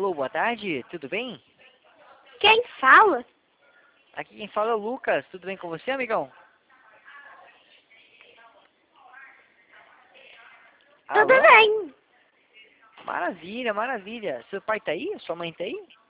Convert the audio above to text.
Alô, boa tarde, tudo bem? Quem fala? Aqui quem fala é o Lucas, tudo bem com você, amigão? Tudo Alô? bem. Maravilha, maravilha. Seu pai tá aí? Sua mãe tá aí?